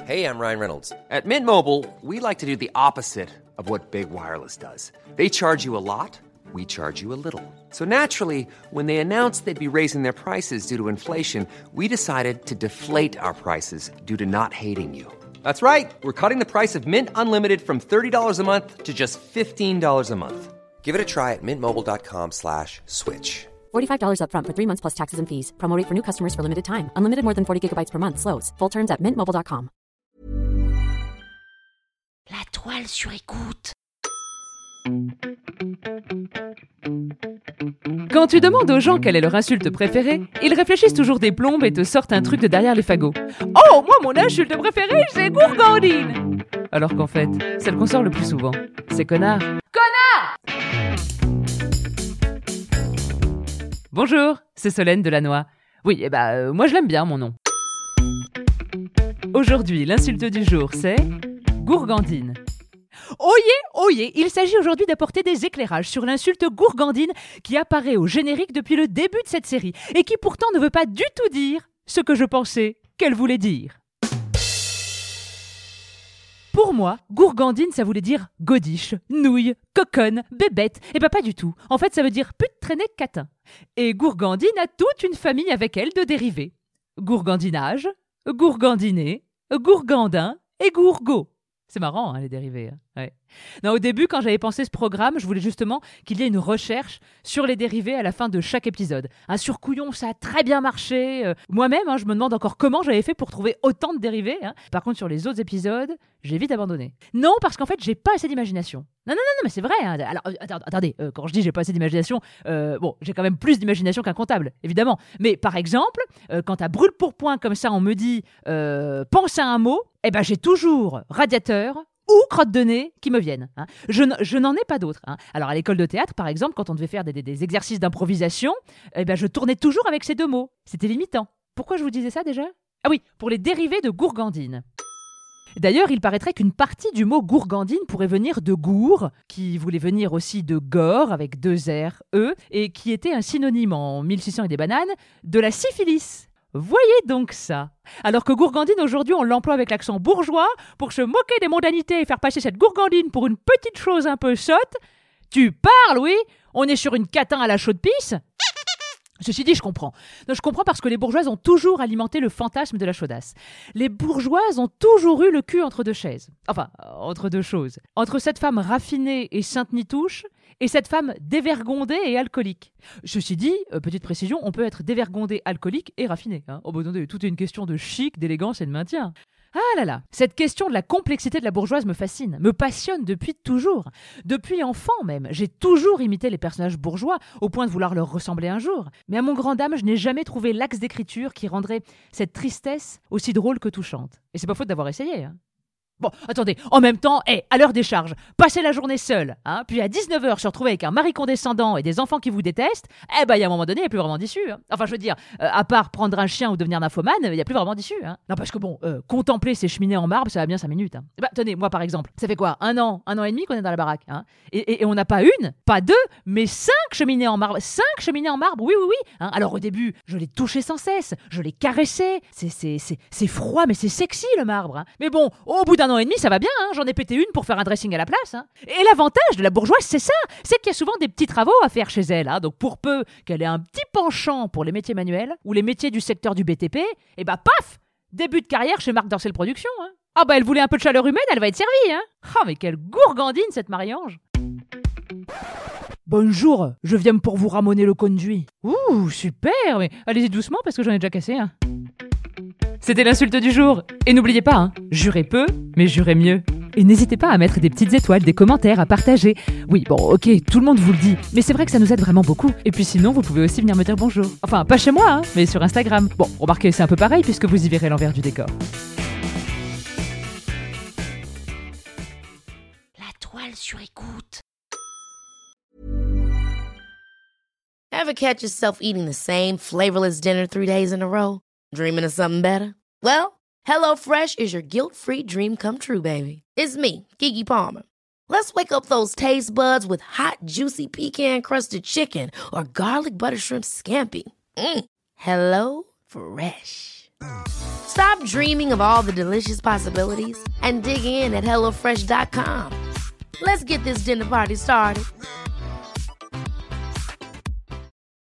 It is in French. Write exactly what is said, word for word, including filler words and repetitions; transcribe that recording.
Hey, I'm Ryan Reynolds. At Mint Mobile, we like to do the opposite of what Big Wireless does. They charge you a lot, we charge you a little. So naturally, when they announced they'd be raising their prices due to inflation, we decided to deflate our prices due to not hating you. That's right. We're cutting the price of Mint Unlimited from thirty dollars a month to just fifteen dollars a month. Give it a try at mintmobile.com slash switch. forty-five dollars up front for three months plus taxes and fees. Promo rate for new customers for limited time. Unlimited more than forty gigabytes per month. Slows full terms at mint mobile dot com. La toile sur écoute. Quand tu demandes aux gens quelle est leur insulte préférée, ils réfléchissent toujours des plombes et te sortent un truc de derrière les fagots. Oh, moi mon insulte préférée, c'est gourgandine. Alors qu'en fait, celle qu'on sort le plus souvent, c'est connard. Connard! Bonjour, c'est Solène Delannoy. Oui, eh ben, euh, moi je l'aime bien mon nom. Aujourd'hui, l'insulte du jour, c'est gourgandine. Oyez, oyez, il s'agit aujourd'hui d'apporter des éclairages sur l'insulte gourgandine qui apparaît au générique depuis le début de cette série et qui pourtant ne veut pas du tout dire ce que je pensais qu'elle voulait dire. Pour moi, gourgandine, ça voulait dire godiche, nouille, coconne, bébête. Et ben pas du tout. En fait, ça veut dire pute traînée catin. Et gourgandine a toute une famille avec elle de dérivés. Gourgandinage, gourgandiné, gourgandin et gourgot. C'est marrant, hein, les dérivés. Hein. Ouais. Non, au début, quand j'avais pensé ce programme, je voulais justement qu'il y ait une recherche sur les dérivés à la fin de chaque épisode. Un sur Couillon, ça a très bien marché. Euh, moi-même, hein, je me demande encore comment j'avais fait pour trouver autant de dérivés. Hein. Par contre, sur les autres épisodes, j'ai vite abandonné. Non, parce qu'en fait, j'ai pas assez d'imagination. Non, non, non, non mais c'est vrai. Hein. Alors, euh, attendez, attendez euh, quand je dis j'ai pas assez d'imagination, euh, bon, j'ai quand même plus d'imagination qu'un comptable, évidemment. Mais par exemple, euh, quand à brûle-pourpoint comme ça, on me dit euh, pense à un mot, eh ben j'ai toujours radiateur ou crotte de nez qui me viennent. Hein. Je, n- je n'en ai pas d'autres. Hein. Alors à l'école de théâtre, par exemple, quand on devait faire des, des, des exercices d'improvisation, eh ben, je tournais toujours avec ces deux mots. C'était limitant. Pourquoi je vous disais ça déjà ? Ah oui, pour les dérivés de gourgandine. D'ailleurs, il paraîtrait qu'une partie du mot gourgandine pourrait venir de gour, qui voulait venir aussi de gore, avec deux R, E, et qui était un synonyme en mille six cents et des bananes de la syphilis. Voyez donc ça. Alors que gourgandine, aujourd'hui, on l'emploie avec l'accent bourgeois pour se moquer des mondanités et faire passer cette gourgandine pour une petite chose un peu sotte. Tu parles, oui ? On est sur une catin à la chaude-pisse ? Ceci dit, je comprends. Non, je comprends parce que les bourgeoises ont toujours alimenté le fantasme de la chaudasse. Les bourgeoises ont toujours eu le cul entre deux chaises. Enfin, entre deux choses. Entre cette femme raffinée et sainte-nitouche et cette femme dévergondée et alcoolique. Ceci dit, euh, petite précision, on peut être dévergondé, alcoolique et raffiné. Hein. Oh, bah, attendez, tout est une question de chic, d'élégance et de maintien. Ah là là, cette question de la complexité de la bourgeoise me fascine, me passionne depuis toujours. Depuis enfant même, j'ai toujours imité les personnages bourgeois, au point de vouloir leur ressembler un jour. Mais à mon grand dame, je n'ai jamais trouvé l'axe d'écriture qui rendrait cette tristesse aussi drôle que touchante. Et c'est pas faute d'avoir essayé, hein. Bon, attendez, en même temps, hey, à l'heure des charges, passer la journée seule, hein, puis à dix-neuf heures se retrouver avec un mari condescendant et des enfants qui vous détestent, eh ben, il y a un moment donné, il n'y a plus vraiment d'issue. Hein. Enfin, je veux dire, euh, à part prendre un chien ou devenir nymphomane, il n'y a plus vraiment d'issue. Hein. Non, parce que bon, euh, contempler ces cheminées en marbre, ça va bien cinq minutes. Hein. Bah, tenez, moi par exemple, ça fait quoi ? Un an, un an et demi qu'on est dans la baraque. Hein, et, et, et on n'a pas une, pas deux, mais cinq cheminées en marbre. Cinq cheminées en marbre, oui, oui, oui. Hein. Alors au début, je les touchais sans cesse, je les caressais. C'est, c'est, c'est, c'est froid, mais c'est sexy le marbre. Hein. Mais bon, au bout d'un an et demi, ça va bien. Hein. J'en ai pété une pour faire un dressing à la place. Hein. Et l'avantage de la bourgeoise, c'est ça, c'est qu'il y a souvent des petits travaux à faire chez elle. Hein. Donc pour peu qu'elle ait un petit penchant pour les métiers manuels ou les métiers du secteur du B T P, et bah paf, début de carrière chez Marc Dorcel Productions. Hein. Ah bah elle voulait un peu de chaleur humaine, elle va être servie. Hein. Ah mais quelle gourgandine cette Marie-Ange. Bonjour, je viens pour vous ramoner le conduit. Ouh, super, mais allez-y doucement parce que j'en ai déjà cassé un. Hein. C'était l'insulte du jour. Et n'oubliez pas, hein, jurez peu, mais jurez mieux. Et n'hésitez pas à mettre des petites étoiles, des commentaires, à partager. Oui, bon, ok, tout le monde vous le dit, mais c'est vrai que ça nous aide vraiment beaucoup. Et puis sinon, vous pouvez aussi venir me dire bonjour. Enfin, pas chez moi, hein, mais sur Instagram. Bon, remarquez, c'est un peu pareil puisque vous y verrez l'envers du décor. La toile sur écoute. Ever catch yourself eating the same flavorless dinner three days in a row? Dreaming of something better? Well, HelloFresh is your guilt-free dream come true, baby. It's me, Keke Palmer. Let's wake up those taste buds with hot, juicy pecan-crusted chicken or garlic butter shrimp scampi. Mm. Hello Fresh. Stop dreaming of all the delicious possibilities and dig in at hello fresh dot com. Let's get this dinner party started.